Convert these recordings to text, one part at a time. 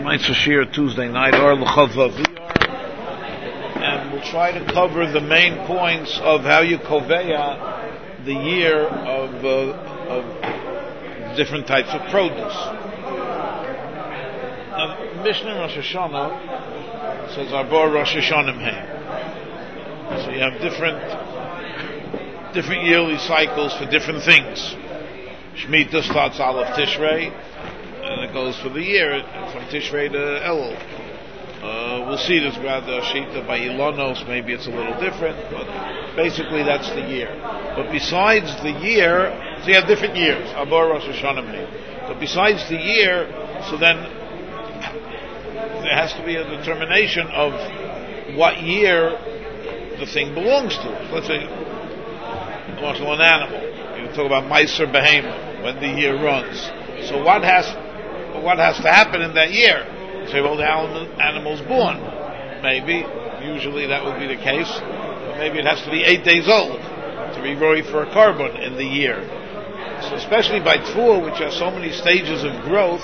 Mitzvah Shir Tuesday night, or L'Chava VR, and we'll try to cover the main points of how you koveya the year of different types of produce. Now, Mishnah Rosh Hashanah says Arbor Rosh Hashanah Heim. So you have different yearly cycles for different things. Shemitah starts Aleph Tishrei, and it goes for the year from Tishrei to Elul. We'll see this about the Shita by Ilonos. Maybe it's a little different, but basically that's the year. But besides the year, so you have different years. Arbor Rosh Hashanah. But besides the year, so then there has to be a determination of what year the thing belongs to. Let's say, also an animal. You talk about Meiser Behemoth, when the year runs. So what has to happen in that year? You say, well, the animal's born. Maybe, usually that would be the case. But maybe it has to be 8 days old to be ready for a carbon in the year. So especially by Tfuah, which has so many stages of growth,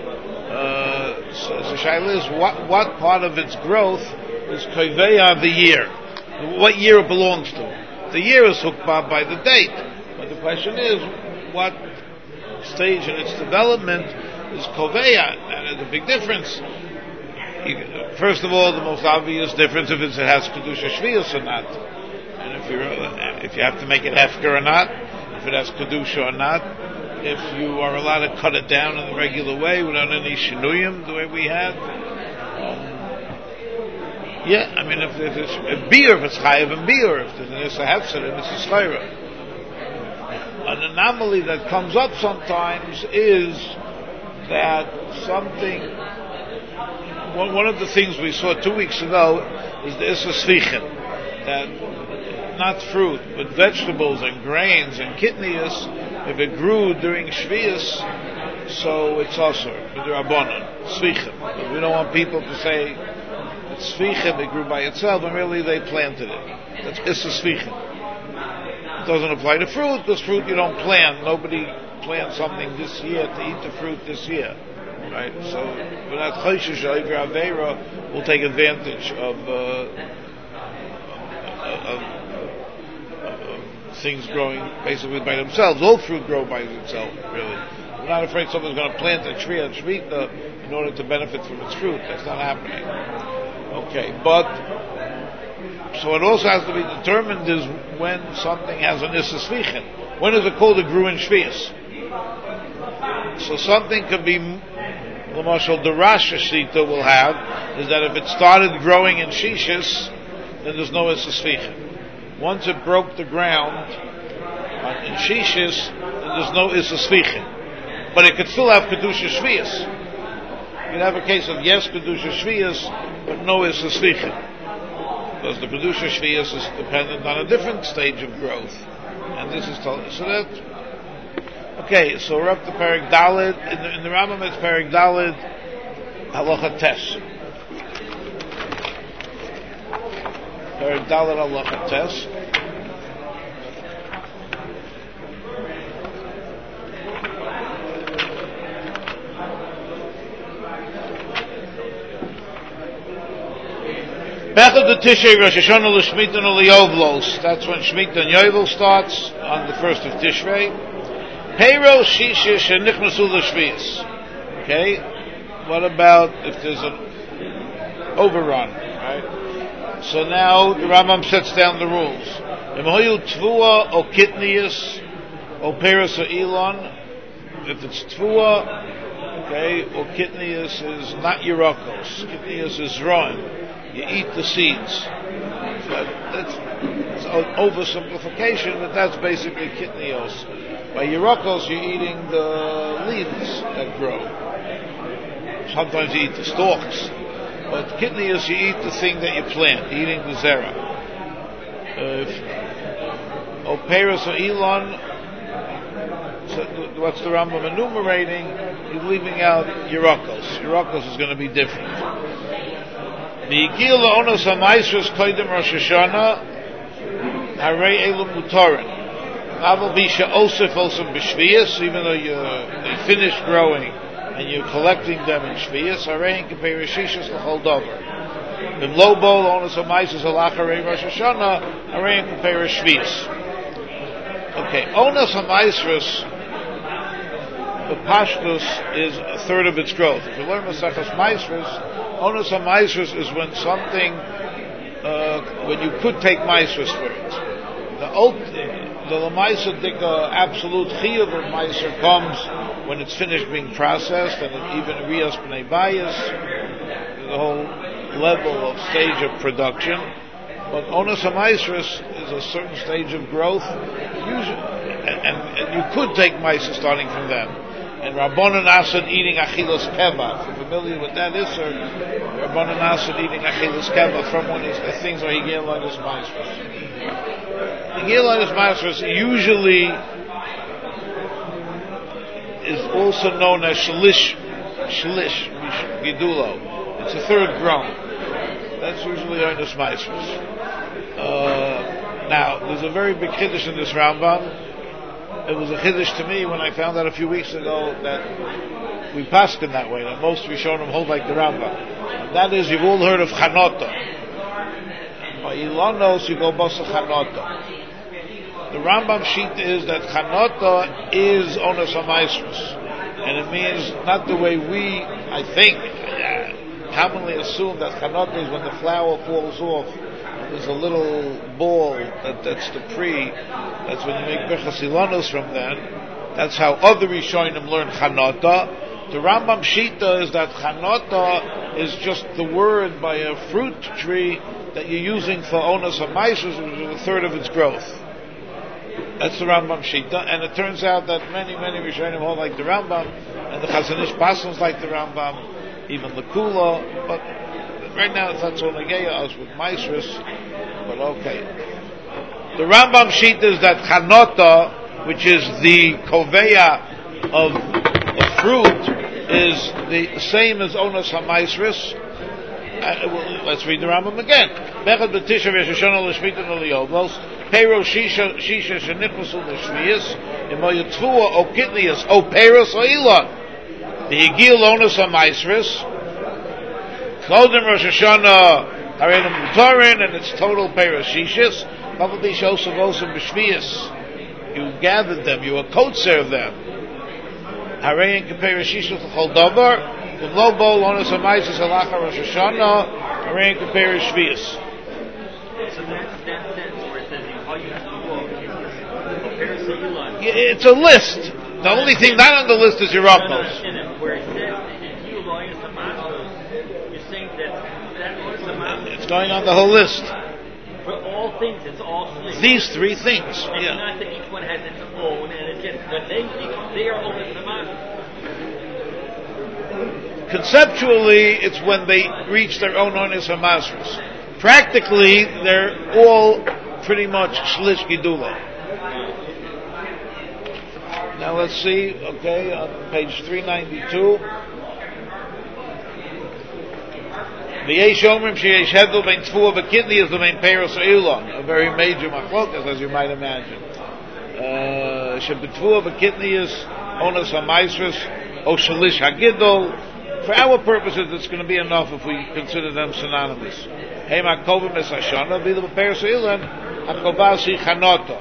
so Shaila is, what part of its growth is Koveya the year? What year it belongs to? The year is hooked by the date. But the question is, what stage in its development is Koveya? And there's a big difference. First of all, the most obvious difference if it has Kedusha Shvius or not. And if you have to make it Hefker or not, if it has Kedusha or not, if you are allowed to cut it down in the regular way without any Shinuyim, the way we have. Yeah, I mean, if it's beer, if it's Chayav and beer, if there's an Issa Hefzer and it's a Schayra. An anomaly that comes up sometimes is that something, one of the things we saw 2 weeks ago is the Issa Svichen, that not fruit, but vegetables and grains and kidneys, if it grew during Shvius, so it's also with the Rabbanon, Svichen. But we don't want people to say it's Svichen, it grew by itself, and really they planted it. That's Issa Svichen. It doesn't apply to fruit, because fruit you don't plant. Nobody plants something this year to eat the fruit this year. Right? So, without Choshesh Oivir Aveira, we'll take advantage of things growing basically by themselves. All fruit grow by itself, really. We're not afraid someone's going to plant a tree on Shemitah in order to benefit from its fruit. That's not happening. Okay, but so it also has to be determined is when something has an Issa Svichen. When is it called a grew in Shvius? So something could be, the Mashal the Rosh Shita will have, is that if it started growing in Shishis, then there's no Issa Svichen. Once it broke the ground in Shishis, then there's no Issa Svichen. But it could still have Kedusha Shvius. You'd have a case of yes, Kedusha Shvius, but no Issa Svichen. Because the Kedusha Shvius is dependent on a different stage of growth. And this is told. So that, okay, so we're up to Perek Daled. In the Rambam it's Perek Daled, Halacha Tes. Perek Daled Halacha Tes. Bechad the Tishrei Rosh Hashanah l'Shmita l'Yovlos. That's when Shemitah and Yovel starts on the 1st of Tishrei. Peiro Shishish and Nichnasu l'Shvius. Okay. What about if there's an overrun? Right. So now the Rambam sets down the rules. Imhoyu Tvua o Kitnius o Peros o Elon. If it's Tvua, okay, or Kitnius is not Yerokos. Kitnius is Roim. You eat the seeds. That's oversimplification, but that's basically kitnios. By Yerokos, you're eating the leaves that grow. Sometimes you eat the stalks. But kitnios, you eat the thing that you plant, eating the zera. Operos or Elon, so what's the Rambam enumerating? He's leaving out Yerokos. Yerokos is going to be different. V'yigil la'onos ha'maisros koydem Rosh Hashanah harei elu mutarin. Aval b'isha osef also b'shvius, even though they finish growing and you're collecting them in Shvius, Arein Kepei Shishas L'chol Dover. In low bowl, onus of Maisus Alacharei Rosh Hashanah, Arein Kepei Shvius. Okay, onus of Maisrus, the Pashtus is a third of its growth. If you learn Masechas Maisrus, onus of Maisrus is when something, when you could take Maisrus for it. The Lamaisa Dika absolute Chiyuv of Maiser comes when it's finished being processed, and even Riyas B'nai Bayis, the whole level of stage of production. But Onus HaMaisrus is a certain stage of growth, usually, and you could take Maiser starting from them. And Rabbanan Asad eating Achilas Keva, if you're familiar with that Isser, Rabbanan Asad eating Achilas Keva from one of the things where Higel Linus Maisrus. Higel Linus Maisrus usually is also known as Shlish Gidulo. It's a third grown. That's usually Linus Maisrus. Now, there's a very big Kiddush in this Rambam. It was a Kiddush to me when I found out a few weeks ago that we passed in that way, that most Rishonim hold like the Rambam. And that is, you've all heard of Chanota. By Ilonos, you go Bosa Chanota. The Rambam sheet is that Chanota is Onus HaMaisrus. And it means not the way we, I think, commonly assume that Chanota is when the flower falls off. There's a little ball that's the pre. That's when you make Birchas Ilonos from then. That's how other Rishonim learn Chanota. The Rambam Shita is that Chanota is just the word by a fruit tree that you're using for Onus HaMaisrus, which is a third of its growth. That's the Rambam Shita, and it turns out that many Rishonim hold like the Rambam, and the Chazon Ish Basans like the Rambam, even the Kula, but right now it's not so negeya us with Maisrus, but okay. The Rambam sheet is that Chanota, which is the koveya of fruit, is the same as Onus HaMaisrus. Let's read the Rambam again. Bechad b'tisha v'yeshashon l'shmita n'liyovos Pero shisha shenichnasu l'shviyas imo yitfua o kitnias o peros o ilon the higil Onus HaMaisrus Chodim Rosh Hashanah Haredim Mutarin, and it's total Perashishis. Probably Shosavosam B'Shvias. You gathered them, you kotzer of them. Haredim Perashishis L'Chol Davar, L'Lo Bo Onus HaMaisrus Halacha Rosh Hashanah, Haredim Perashvias. So that sentence where it says it's a list. The only thing not on the list is your uncles. Where it says it's going on the whole list. For all things, it's all things. These three things. And yeah. Not that each one has its own, and it's just that they are all in the Conceptually, it's when they reach their own Onus HaMaisrus. Practically, they're all pretty much Shlish Gidula. Now let's see, okay, on page 392. V'yesh omrim sheyesh hedel bein tfuah v'kidney is the main peros ilon, a very major machlokas, as you might imagine. Shebetfuah v'kidney is Onus HaMaisrus o Shalish HaGidol. For our purposes, it's going to be enough if we consider them synonymous. Hey makovim es hashana v'ilum peros ilon hakovasi chanota.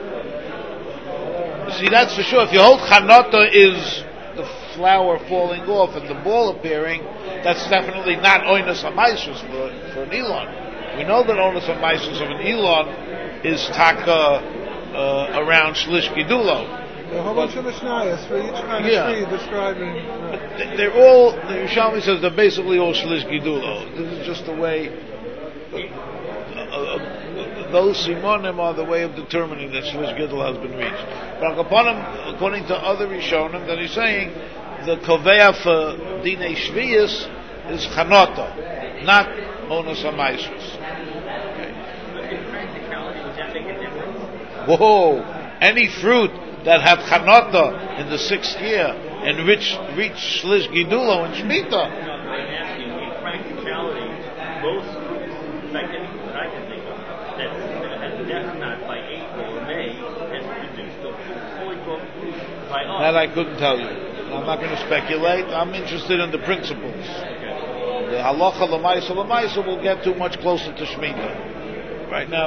See, that's for sure. If you hold Chanota is the flower falling off and the ball appearing, that's definitely not Onus HaMaisrus for an Elon. We know that Onus HaMaisrus of an Elon is Taka around Shlish Gidulo. There are a whole bunch of Mishnayos for each kind of tree describing. They're all, the Yerushalmi says they're basically all Shlish Gidulo. This is just the way. Those simonim are the way of determining that Shlish Gidul has been reached. But according to other Rishonim, that he's saying the koveya for Dinei Shviyas is Chanota, not Onus HaMaisrus. Whoa! Any fruit that have Chanota in the 6th year and reach Shlish Gidulo and Shemitah. No, I'm asking, in practicality, most fruits, in fact, anything that I can think of, that's not by April or May, has produced a fully grown fruit by us. That I couldn't tell you. I'm not going to speculate. I'm interested in the principles. The halacha l'maisa will get too much closer to Shemitah. Right now,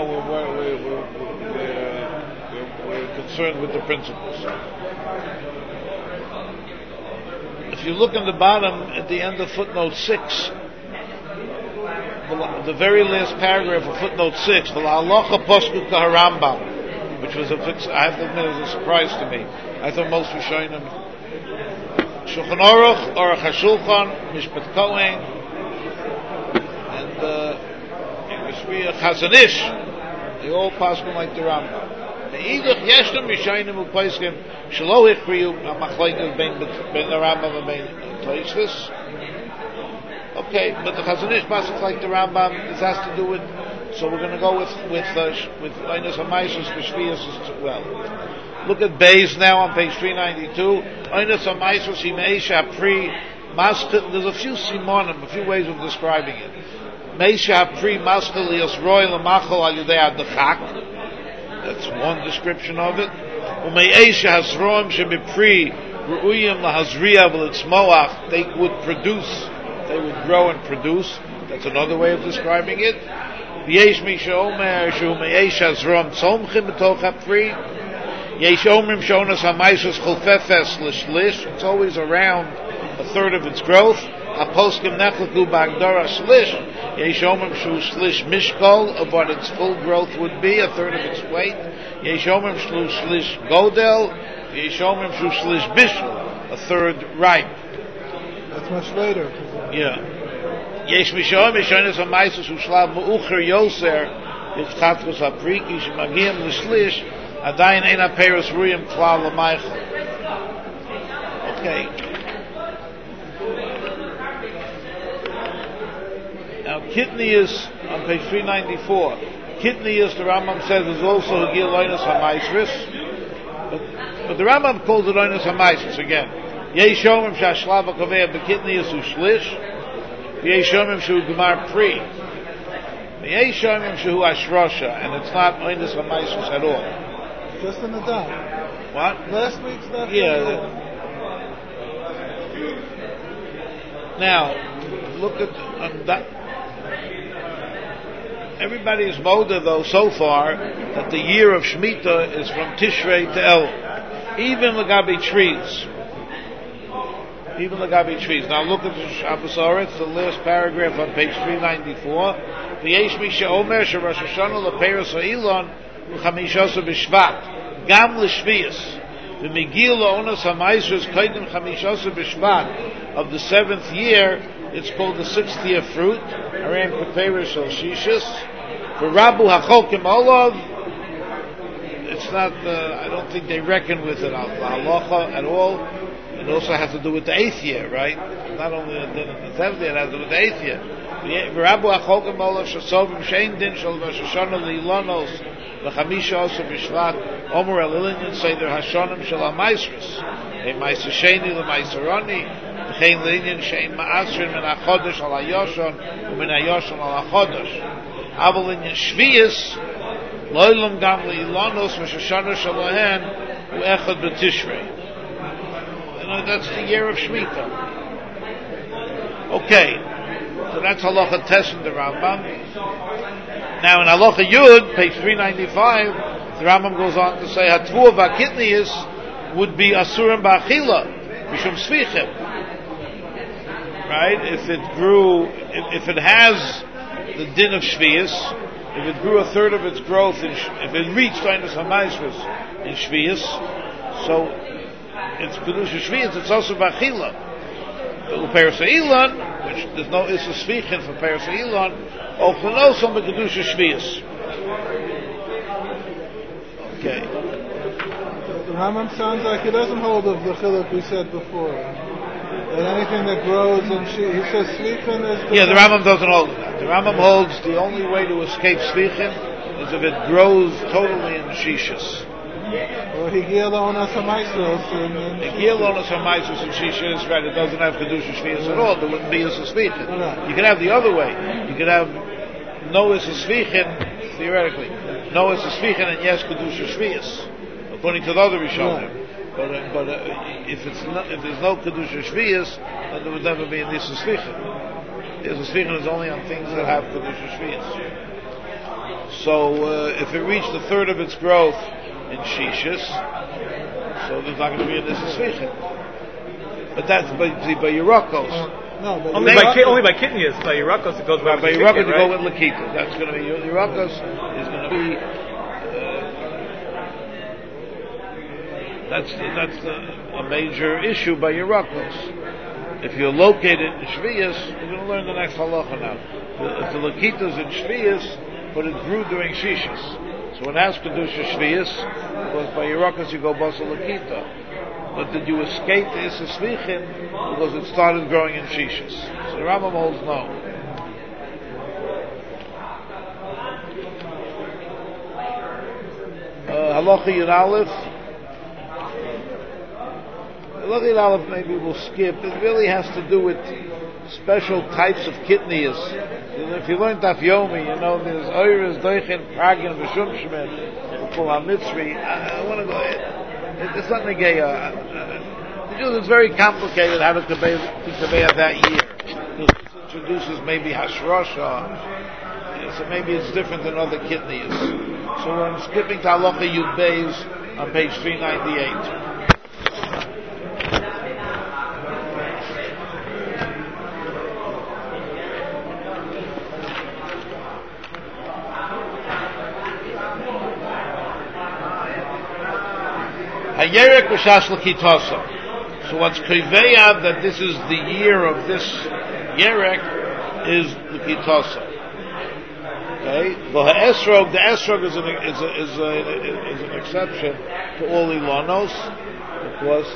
we're concerned with the principles. If you look in the bottom, at the end of footnote 6, the very last paragraph of footnote 6, the halacha posku kaharambam, which was I have to admit, it was a surprise to me. I thought most were showing them Shulchan Aruch, Aruch HaShulchan, Mishpat Kohen, and Chazon Ish. They all pass them like the Rambam. The Eidach Yeshtem Yishayim Upaiskim Shelo Hichriyu Amachleikas Ben the Rambam and Ben Toishvis. Okay, but the Chazon Ish passes like the Rambam. This has to do with. So we're going to go with Einos HaMaisos for Shvius as well. Look at Beis now on page 392. Einos HaMaisos Himeisha Pri Maskil. There's a few simonim, a few ways of describing it. Meisha Pri Maskil Lios Roy Lamachol Al Yudei Adachak. That's one description of it. Umeisha Hasroim Shebipri Ru'uyim LaHazriya V'Litzmoach. They would produce. They would grow and produce. That's another way of describing it. Yesh Misha Omer Shumeish Hasrom Tzomchim B'toch HaPri. Yesh Omrim Shonas HaMaisos Chulfefes L'Shlish. It's always around a third of its growth. HaPoskim Nechleku B'Agdara Shlish. Yesh Omrim Shu Shlish Mishkol, of what its full growth would be, a third of its weight. Yesh Omrim Shu Shlish Godel. Yesh Omrim Shu Shlish Bishul, a third ripe. That's much later. Yeah. Yesh Mishom Mishonis HaMaisos Ushlav Mu'ucher Yoser Yitzchatkos HaPriki Shemagiyim L'Shlish Adayin Ein HaPeiros Ruyim Klal L'Maichel. Okay. Now Kitnius on page 394. Kitnius, the Rambam says, is also Hagil Einos HaMaisris, but the Rambam calls it Einos HaMaisris again. Yesh Omrim Shashlav HaKoveh B'Kitnius Ushlish. Yesh Omrim Shu Gemar Pri. Yesh Omrim Shu Ashrosha, and it's not Einos HaMaisris at all. Just in the dot. What? Last week's dot. Yeah. Now, look at that. Everybody is moda though so far that the year of Shemitah is from Tishrei to El. Even Lagabi trees. Even Lagabi trees. Now look at the Shabbos Oretz, the last paragraph on page 394. V'yesh mi she'omer she'Rosh Hashanah le'Peiros ha'ilon u'chamishosa b'Shvat. Gam l'Shvius. V'migil la'onos ha'maisros kaidim chamishosa b'Shvat. Of the 7th year, it's called the 6th year fruit. Aram Pepeiros al Shishis. For Rabu HaCholkim Olav, it's not, I don't think they reckon with it, halacha at all. It also has to do with the 8th year, right? Not only the 7th year, it has to do with the 8th year. Rabu HaCholkim Olav Shasovim Shein Din Shal Rosh Hashanah Li'ilonos V'chamisha Osa B'Shvat Omer Al-Ilinyan Seder Hashonim Shal HaMaisris Ein Maisa Sheni L'Maisa Roni V'chein L'Inyan Shein Ma'asrin Min HaChodesh Al HaYoshon U'Min HaYoshon Al HaChodesh Aval in Shvius, Loilam Gam Le'ilonos Rosh Hashanah Shalohen U'Echad B'Tishrei. That's the year of Shemitah. Okay, so that's Halacha Tes in the Rambam. Now in Halacha Yud, page 395, the Rambam goes on to say Hatvuah V'Kitnius would be Asurim Ba'achila Mishum Svichim. Right? If it has the din of Shvius, if it grew a third of its growth, if it reached Einos HaMaisros in Shvius, so it's Kedusha Shvius, it's also Ba'achila. U'Peiros ha'ilon, which there's no Issa Svichin for Peiros ha'ilon, Ochlenos on the Kedusha Shvius. Okay. The Rambam sounds like he doesn't hold of the chiluk we said before. That anything that grows in he says Svichin is... Yeah, the Rambam doesn't hold of that. The Rambam holds the only way to escape Svichin is if it grows totally in Shishis. Or Higil Onas HaMaisros. Higil Onas HaMaisros in Shishis, right, it doesn't have Kedusha Shvius at all. There wouldn't be Issa Svichin. Right. You could have the other way. You could have no Issa Svichin, theoretically. No Issa Svichin and yes Kedusha Shvius, according to the other Rishonim. But if there's no kedusha shvius, then there would never be a nisa slichin. Nisa slichin is only on things that have kedusha shvius. So if it reached a third of its growth in shishis, so there's not going to be a nisa slichin. But that's by Yerakos. No, but Only by kidneys. By Yerakos it goes by Yerakos you right? go with Lakita. That's going to be Yerakos is going to be. That's a major issue by Yerakos. If you're located in Shvius, we're going to learn the next halacha now. If the Lakitas in Shvius, but it grew during Shishis. So it has Kedusha Shvius, because by Yerakos you go Basa Lakita. But did you escape the Issa Slichin because it started growing in Shishis? So the Rambam holds no. Halacha Yud Aleph. Halacha Yud Aleph maybe we'll skip. It really has to do with special types of kidneys. If you learn Daf Yomi, you know there's Oiris, Doichin, Pragin, V'Shum Shemen, Ukul HaMitzri. I want to go ahead. It's not Negeya. It's very complicated how to convey that year. It introduces maybe Hashrosha, so maybe it's different than other kidneys. So I'm skipping to Halacha Yud Beis on page 398. Hayerek b'shas l'kitosa. So what's kriveya that this is the year of this yerek is l'kitosa. Okay, the esrog is an exception to all ilonos because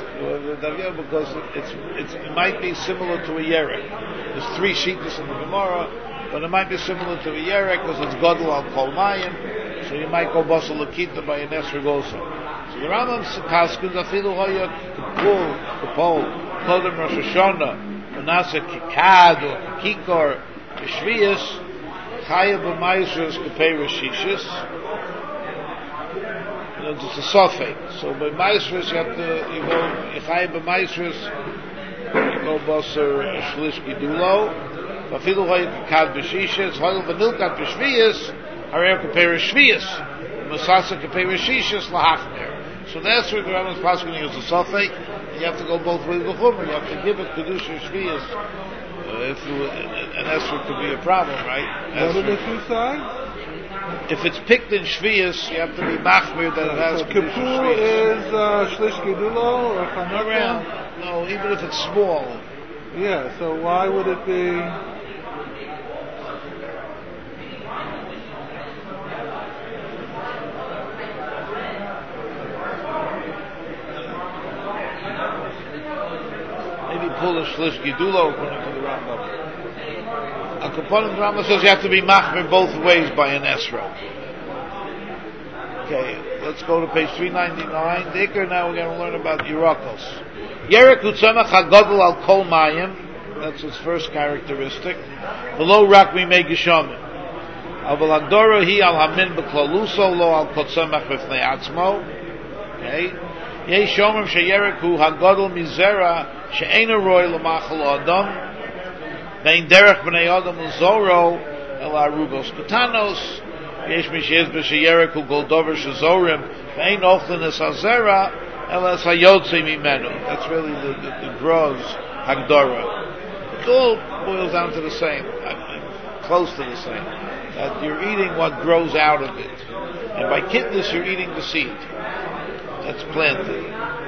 it might be similar to a yerek. There's 3 shittas in the Gemara, but it might be similar to a yerek because it's godel al kol mayim. So you might go basal l'kita by an esrog also. So the Rambam paskins afilu hoya kapol kodem Rosh Hashanah Manasa kikad or kikor shviyas chaya b'maisros kapei rishishis. It's a sofek. So by maisros you go chaya b'maisros you go baser shlish gidulo. Afilu hoya kikad b'shishis hoya v'nilkat b'shviyas harei kapei rishviyas Masasa kapei rishishis lahachmer. So that's where the Rambam's pasuk is a sofek. You have to go both ways with the chumrah. You have to give it kedusha shviyas. And that's what could be a problem, right? What are the 2 sides? If it's picked in shviyas, you have to be machmir that it has So kedusha Kippur shviyas. is shlish gidulo or chanukah? No, even if it's small. Yeah. So why would it be? Pull a shlish gidulo according to the Rambam. A component the Rambam says you have to be machmir both ways by an esrog. Okay, let's go to page 399. Dicker, now we're going to learn about Yerakos. Yerek utzemach hagodol al kol mayim. That's its first characteristic. Below rak mi me geshamim. Al velagdoro hi al hamin beklaluso lo al kotzemach b'fnei atzmo. Okay. Yesh shomrim sheyerek hu hagodol mizera she'ena roy l'machal adam vein derech b'nei adam l'zoro el arugos katanos yesh mishez b'sheyerek hu goldover shezorim vein ochlin es hazera el es hayotze mimenu. That's really the gross hagdara. It all boils down to the same, close to the same, that you're eating what grows out of it, and by kidness you're eating the seed that's planted.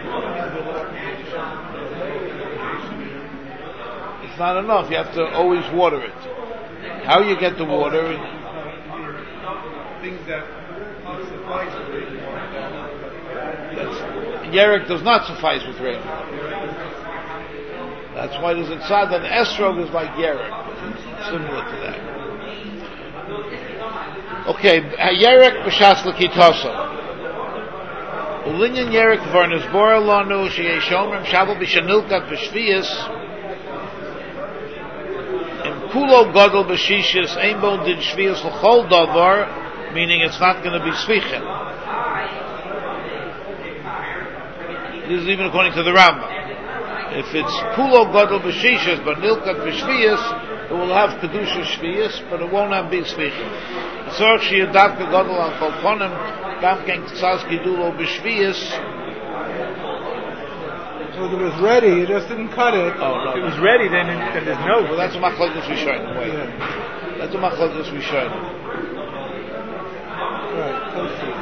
It's not enough. You have to always water it. How you get the water? Things that suffice with rainwater. Yerek does not suffice with rainwater. That's why there's a tzad that esrog is like Yerek. It's similar to that. Okay, Yerek b'shas l'kitosa. Ulinyan Yerek v'arnes bora lanu sheyei shomrim shavu b'shanilkat b'shviyas im kulo gadol b'shishis ein bon din shviyas l'chol davar, meaning it's not going to be svichen. This is even according to the Rambam. If it's kulo gadol b'shishas but nilkat b'shviyas, it will have kedusha shviyas, but it won't have big shvichim. Tzorch sheyadavka gadol al kol ponim, gam ken ktsas gidulo b'shviyas. So it was ready, you just didn't cut it. Oh no. If it was ready, then there's no. Well, that's a machlokes rishonim. Wait. Yeah. That's a machlokes rishonim. Right, Tosi.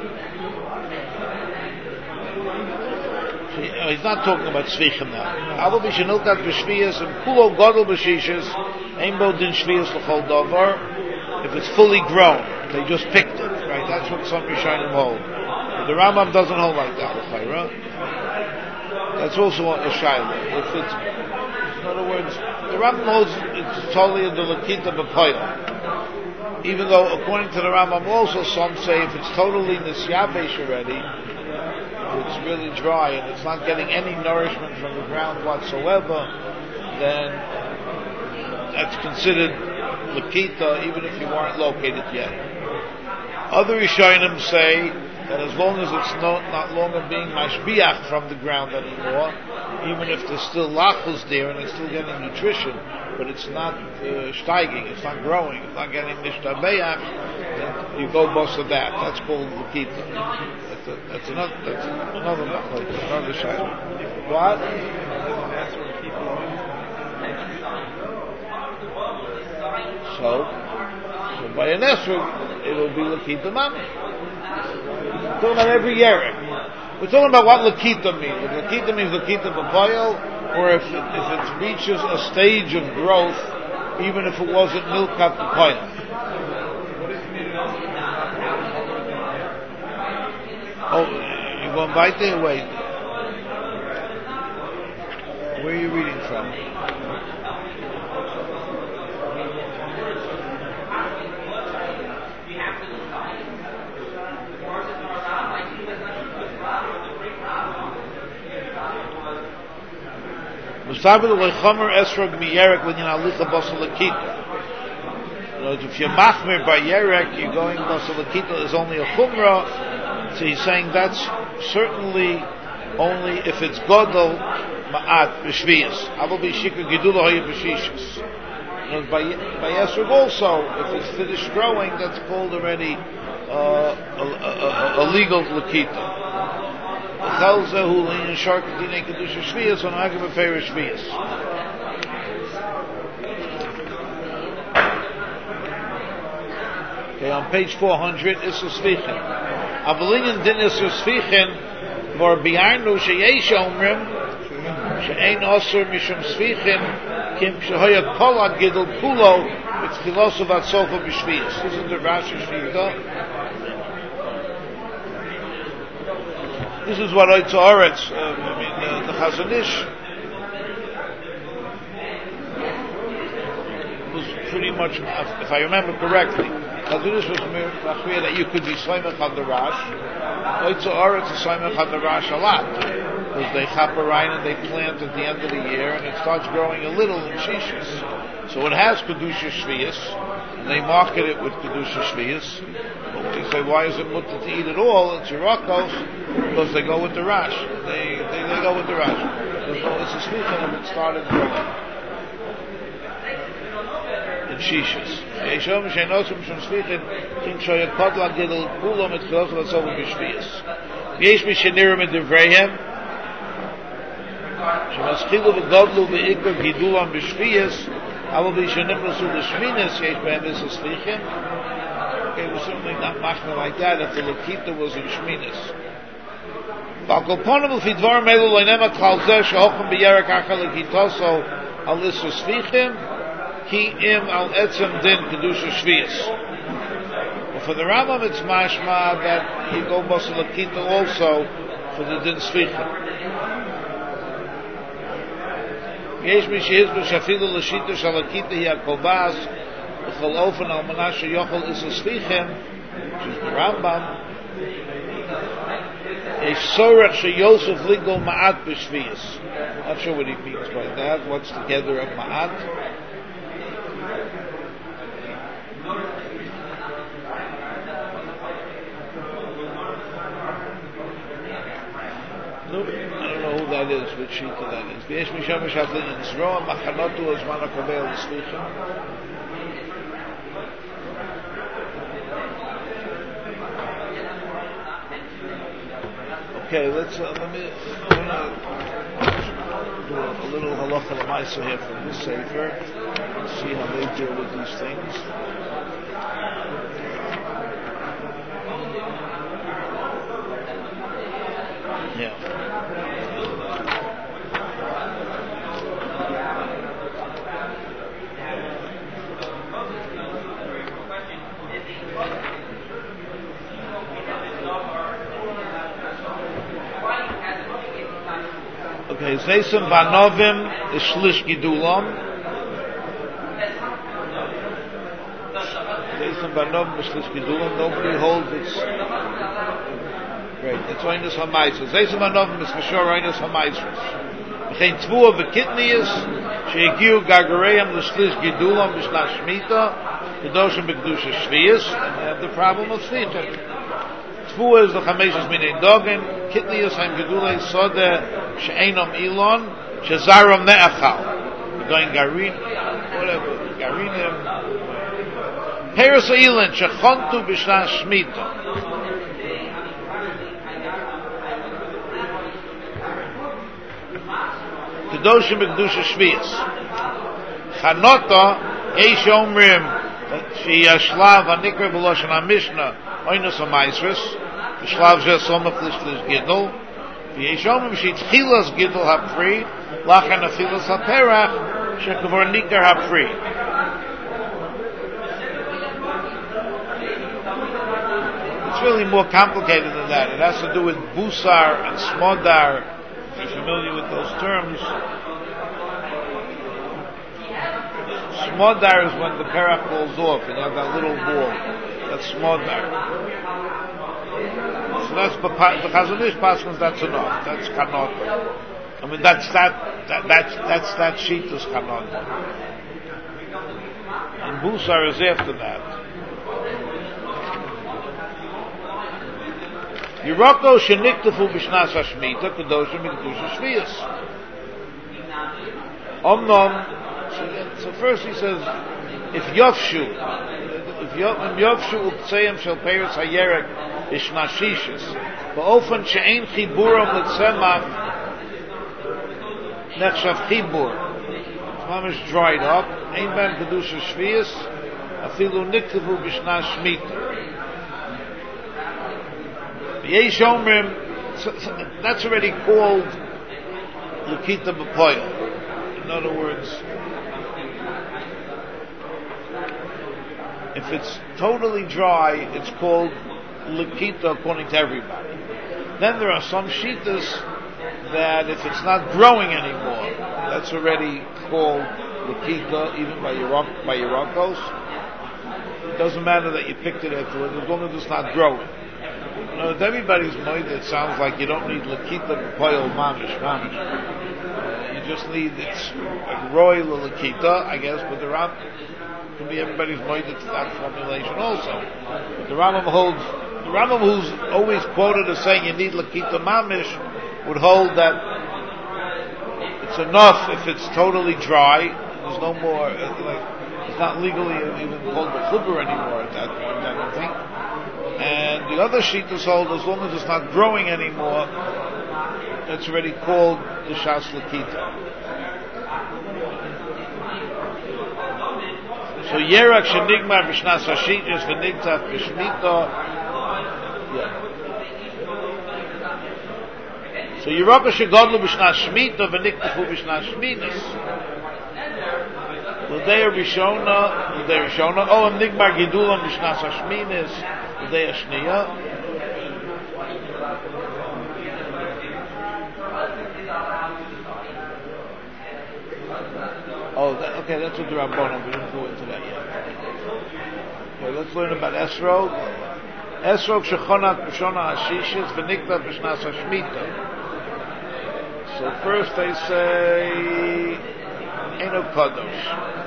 He's not talking about tzvichim now. Avo b'shenilkat b'shviyas and kulo gadol b'shishas ein bo din shviyas l'chol davar. If it's fully grown, they just picked it, right? That's what some rishonim hold. But the Rambam doesn't hold like that, l'chayra. That's also a shayla. If it's, in other words, the Rambam holds it's totally in the lakita b'poyel. Even though, according to the Rambam, also some say if it's totally nisyabesh already, it's really dry and it's not getting any nourishment from the ground whatsoever, then that's considered lakita even if you weren't located yet. Other Rishonim say that as long as it's not longer being mashbiach from the ground anymore, even if there's still lachus there and it's still getting nutrition, but it's not steiging, it's not growing, it's not getting nishtabeach, then you go bosa that. That's called lakita. That's another machlokes, another shayla. What? So by an esrog, it'll be lakita mamish. We're talking about every yerek. We're talking about what lakita means. If lakita means lakita b'poyel, or if it reaches a stage of growth, even if it wasn't milkat b'poyel. Oh, you're going by there? Wait. Where are you reading from? Mustabil lechomer esrog miyerek when alicha basal lakita. If you're machmir by yerek, you're going basal lakita is only a chumrah. So he's saying that's certainly only if it's godol ma'at b'shviyas. Avo b'shika gidula hoya b'shishas. By esrog also, if it's finished growing, that's called already a legal lakita. Okay, on page 400, Issa Svichen. Avalinian din Issa Svichen, vor bi'arnu sheyesh omrim, she'ein osur mishum Svichen, kim shehoya kolad gidul kulo, it's filosof at sofa b'shviyas. Isn't the Rashi Shvita? This is what Oitz Haaretz, the Chazon Ish was pretty much, if I remember correctly, Chazon Ish was machmir that you could be soymech on the Rash. Oitz Haaretz is soymech on the Rash a lot, because they chap a rein and they plant at the end of the year, and it starts growing a little in shishis. So it has kedusha shviyas, and they market it with kedusha shviyas. But they say, why is it mutter to eat at all? It's Yerakos, because they go with the Rash. They go with the Rash. There's no it's a slicha and it started growing in shishas. Yeshom sheinosim shum slichin kim shoyakot la gidel kulam et chilos v'atzov v'shviyas. Yesh mi shenirim et devreihem shemaschilu v'godlu v'ikar gidulam v'shviyas avo v'shenimrasu l'shminas yesh behem is a slichin. Okay, we're certainly not machmir like that if the Lakita was in Shminis. V'akolponim l'fidvar melu lo'inema klal zeh she'hochem b'yerek achal Lakitoso al isra svichim ki im al etzem din kedusha shviyas. Well, for the Rambam it's mashma that you go b'asal Lakita also for the din svichim. Yesh mi shehiz b'shafilu l'shita shal Lakita hi akovas B'chol ofen al manashe yochel is a slichem, which is the Rambam. A sorech she Yosef ligol ma'at b'shviyas. Not sure what he means by that. What's together of ma'at? No, that is, which shita that is. V'yesh misham shavlin in Zroa machanotu as mana kovel l'slicha. Okay, let me do a little halacha l'maisa here from this sefer. See how they deal with these things. Yeah. Okay, Zeisim Vanovim Ishlish Gidulam. Zeisim Vanovim Ishlish Gidulam. Nobody holds it's great. It's Oinus Hamaisros. Zeisim Vanovim is for sure Oinus Hamaisros. V'chein Tvua V'kitnius She'egiu Gagareim L'Shlish Gidulam Mishna Shmita Kedoshim B'Kedusha Shviyas, and they have the problem of Shlicha. Tvua is the Chameshus Minei Dogin, Kitnius Haim Gedulei Sodeh She'enom Elon Shezarom Ne'achal. We're going Garin, whatever, Garinim. Peres Elon Shechontu B'Shna Shmita. Kedoshim B'Kedusha Shviyas. Chanota Eish Omrim She'hi Ashlav HaNikra B'Loshen HaMishnah Oinus HaMaisros B'Shlav Zeh Somach L'Shlish Gidol V'yesh Omrim She'tchilas Gidol HaPri Lachen Afilas HaPerach She'kavor Nikar HaPri. It's really more complicated than that. It has to do with Busar and Smodar. If you're familiar with those terms, Smodar is when the perach falls off and you have that little ball. That's Smodar. So that's the Chazon Ish Paskins, that's enough. That's Kanota. I mean, that's that Shita's Kanota. And Busar is after that. Yeroko sheniktafu b'shnas hashmita kedoshim b'kedusha shviyas. Omnom. So first he says, if Yovshu uktseim shel peiros hayerek b'shnashishis, ba'ofen she'ein chiburam l'tzemach nechshav chibur. His mom is dried up. Ein ben kedusha shviyas, afilu niktavu b'shnas shmita. Yesh Omrim, that's already called Lekita B'Poyel. In other words, if it's totally dry, it's called Lekita according to everybody. Then there are some Shitas that if it's not growing anymore, that's already called Lekita, even by Yerakos. It doesn't matter that you picked it afterwards, as long as it's not growing. If everybody's mind, it sounds like you don't need Lekita B'Poyel Mamish. You just need, it's like Roy Lekita, I guess, but the Ram can be everybody's mind to that formulation also. But the Rambam who's always quoted as saying you need Lekita Mamish would hold that it's enough if it's totally dry. There's no more, it's not legally even called the Chubur anymore at that point, I don't think. And the other sheet is hold as long as it's not growing anymore, it's already called the Shas Lekita. So Yerak Shenigmar B'Shnas Hashitjes V'Nigtaf B'Shmita. Yeah. So Yeraka Shegodlu B'Shnas Shmita V'Niktafu B'Shnas Shminas. L'dei Rishona. Oh, and Nigmar Gidulam B'Shnas Hashminas. L'dei Shniya. Okay, that's what the Rabbanon, we didn't go into that yet. Okay, let's learn about Esrog. Esrog Shechonat B'Shona Hashishis V'Niktav B'Shnas Hashmita. So first they say Eno Kadosh.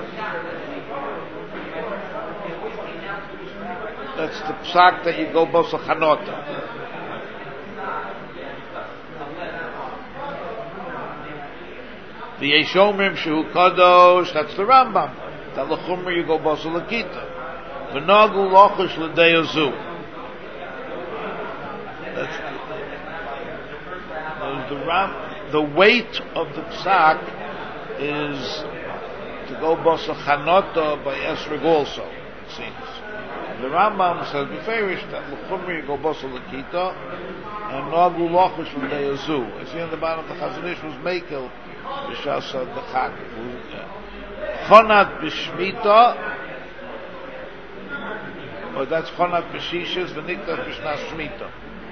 That's the psak that you go both Chanota. The Yeshomrim Shehu Kadosh, that's the Rambam. That L'chumra you go Basal Lakita. V'nagu Lochush L'deyazu. That's the weight of the psak is to go Basal Chanota by Esrig also, it seems. The Rambam says beferish that L'chumra you go Basal Lakita and Nagu Lochush L'deyazu. I see on the bottom the Chazon Ish was Mekel B'shasa the Chak. Chonat b'shmita, or that's chonat b'shishis, v'niktat b'shnas shmita.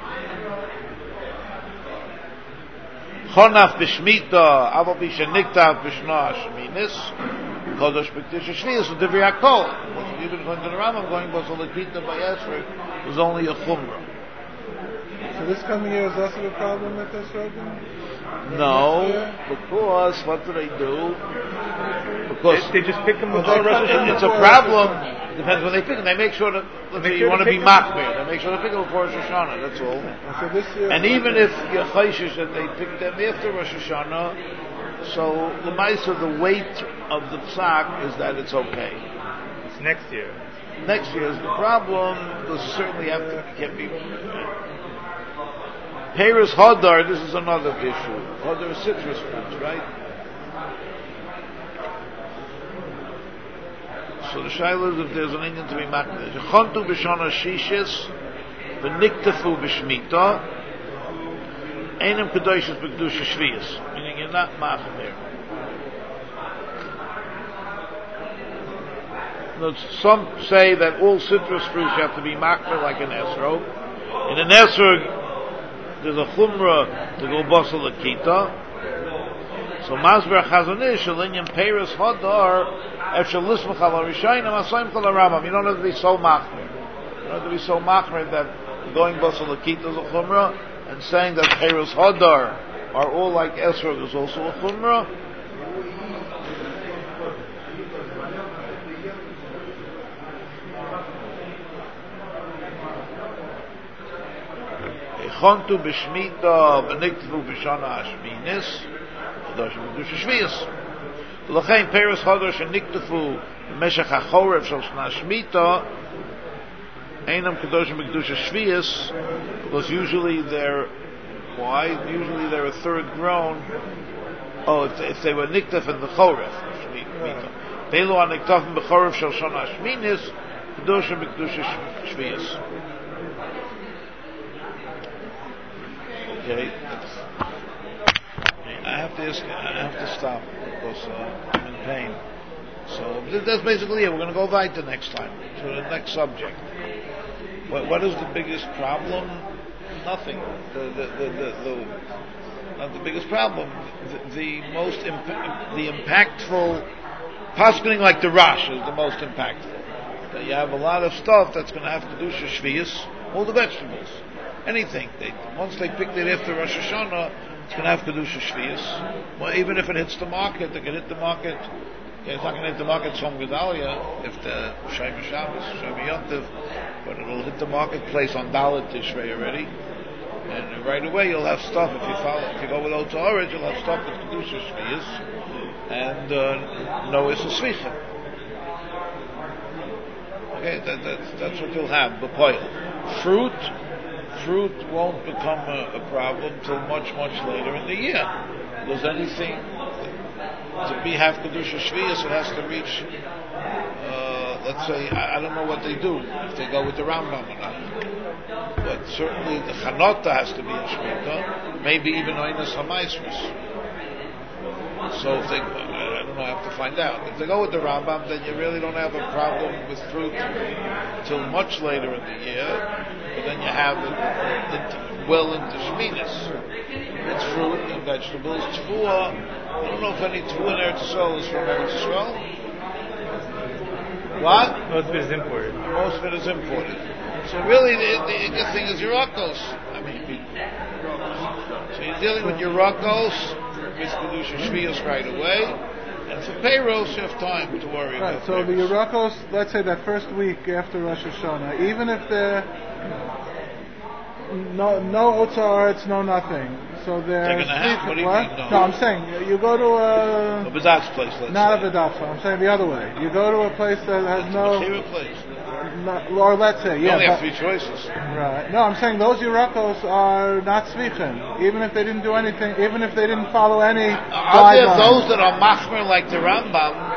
Chonat b'shmita, aval b'sheniktat b'shnas shminis, kodosh b'ktish shvius, and divri hakol. Even going to the Rambam, going b'solakita by Esrog, was only a chumrah. So this coming year is also a problem with this, Rogan? No, because what do they do? Because They just pick them before Rosh Hashanah. it's a problem. It depends when they pick them. They make sure that let's say you want to be machmir. They make sure they pick them before Rosh Hashanah. That's all. So this year, And even if you're chayshish that they pick them after Rosh Hashanah, so the ma'aser, the weight of the psak is that it's okay. It's next year. Next year is the problem. Because certainly have to get people. Peres Hodar, this is another issue. Hodar is citrus fruits, right? So the shaila is if there's an Indian to be makneh. Chontu b'shana shishis, v'niktafu b'shmita, einem kedoshis b'kedusha shviyas. Meaning you're not machmir. Some say that all citrus fruits have to be machmir like an esrog. In an esrog, there's a chumrah to go basal akita. So Masber Chazon Ish Shalinyam Peres Hadar Efshel Lismach Al Rishayim Asayim Kol Rambam. You don't have to be so machmir. You don't have to be so machmir that going basal akita is a chumrah and saying that Peres Hadar are all like Esrog is also a chumrah. Chontu b'shmita v'niktafu b'shana hashminis kadosh b'kedusha shviyas. L'chein peres chodosh v'niktafu b'meshach hachorev shel shana shmita einam kadosh b'kedusha shviyas, because usually they're a third grown. Oh, if they were niktaf in the chorev shmita, they lo niktaf b'chorev shel shana hashminis kadosh b'kedusha shviyas. Okay, I have to stop because I'm in pain. So that's basically it. We're going to go weiter next time to the next subject. What is the biggest problem? Nothing. Not the biggest problem. The most the impactful, paskening like the Rosh is the most impactful. That you have a lot of stuff that's going to have to do shviyas, all the vegetables. Anything. Once they picked it after Rosh Hashanah, it's going to have Kedusha Shviyas. Well, even if it hits the market, they can hit the market. Okay, it's not going to hit the market Tzom Gedalia if the Shema Shabbos, Shema Yontiv, but it'll hit the marketplace on Dalet Tishrei already. And right away you'll have stuff. If you go with Ota Orange, you'll have stuff with Kedusha Shviyas and no Issa Svichim. Okay, that's what you'll have. B'poil. Fruit won't become a problem till much later in the year. Because anything to be have Kedusha Shviyas, it has to reach, let's say, I don't know what they do, if they go with the Rambam or not. But certainly the Chanota has to be in Shmita, maybe even Oinas HaMaisris. So if they, I don't know, I have to find out. If they go with the Rambam, then you really don't have a problem with fruit till much later in the year. But then you have it well into Shminis. It's fruit and vegetables. Tfuah, I don't know if any tfuah in Eretz Yisrael is from Eretz Yisrael. What? Most of it is imported. Most of it is imported. So really, the good thing is Yerakos. So you're dealing with Yerakos, with Kedusha Shviyos right away, and for payroll, you have time to worry about. Right, so the Yerakos, let's say that first week after Rosh Hashanah, even if they're no otzar, it's no nothing. So they're They're gonna have- what do you what? mean, no? No, I'm saying you go to A Badat's place, let's not say. a Vedatza. I'm saying the other way. You go to a place that has It's a no, Mechira place. or let's say, You yeah. only have but- three choices. Right. No, I'm saying those Yerakos are not Svichen. Even if they didn't do anything, even if they didn't follow any Are there guidelines. those that are machmer like the Rambam?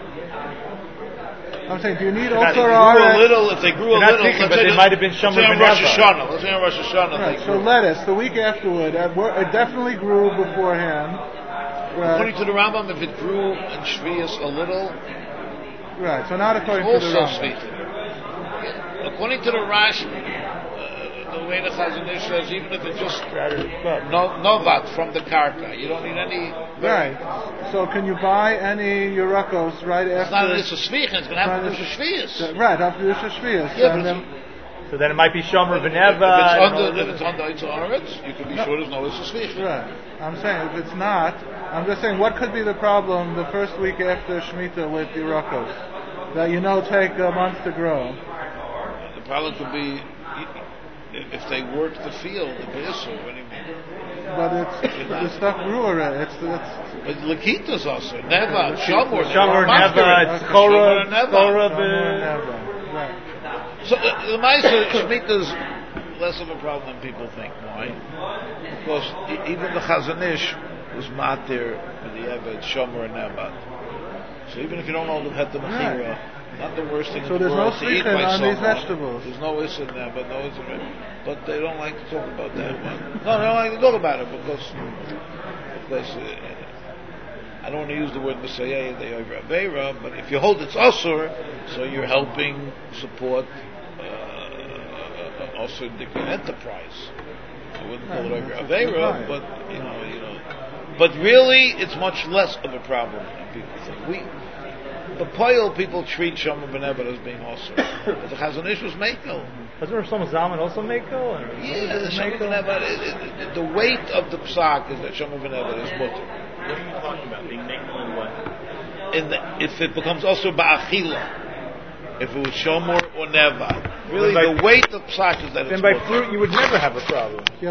I'm saying, do you need not- Otzar Grew Aretz? a little, if they grew a They're not little, speaking, let's but say they the- might have been let's say Shomer on Rosh B'Neva. Hashanah. Let's say on Rosh Hashanah Right. they So grew. lettuce, the week afterward, it definitely grew beforehand. According Right. to the Rambam, if it grew in Shvius a little, Right. So not according it's to the also Rambam. sweet. According to the Rash, the way the Chazon Ish says, even if it's just novat from the karka, you don't need any. Right. So can you buy any Yerakos right It's not after? an Issa Svicha, it's going to have to do Shvius. Right after the Shvius. Yeah, And but then- So then it might be Shomer if B'Neva. it's under Eitz Haaretz, you can be sure there's no Issa Svicha. Right. I'm saying if it's not, I'm just saying what could be the problem the first week after Shemitah with Yerakos that take a month to grow. The problem could be if they work the field, the Be'isur, what do you mean? But the stuff grew already. It's But Lakitas also, Neva, Shamor, Shomer Neva, it's Shomer Chora, Neva. Chora never. Right. So the Maisa Shemitah's less of a problem than people think. Why? Because even the Chazon Ish was matir with the Eved Shomer and Neva. So even if you don't know the Het Mechira, not the worst thing So in the there's no world to eat svichen by on someone. these vegetables. There's no Issa in there, but they don't like to talk about that one. No, they don't like to talk about it because I don't want to use the word Messiah, they over Aveira, but if you hold it's Asur, so you're helping support Asur Dikkan enterprise. I wouldn't call it over That's Aveira, right. but but really it's much less of a problem than people think. The Poil people treat Shomer B'Neva as being Asur. The Chazon Ish was Mekel. Wasn't Rosh Zalman also Mako? Yeah, the Shomer B'Neva, the weight of the psak is that Shomer B'Neva is mutter. What are you talking about? Being Mekel and what? If it becomes also ba'achila, if it was shomer or neva, really Then by- the weight of psak is that Then it's by mutter. fruit you would never have a problem.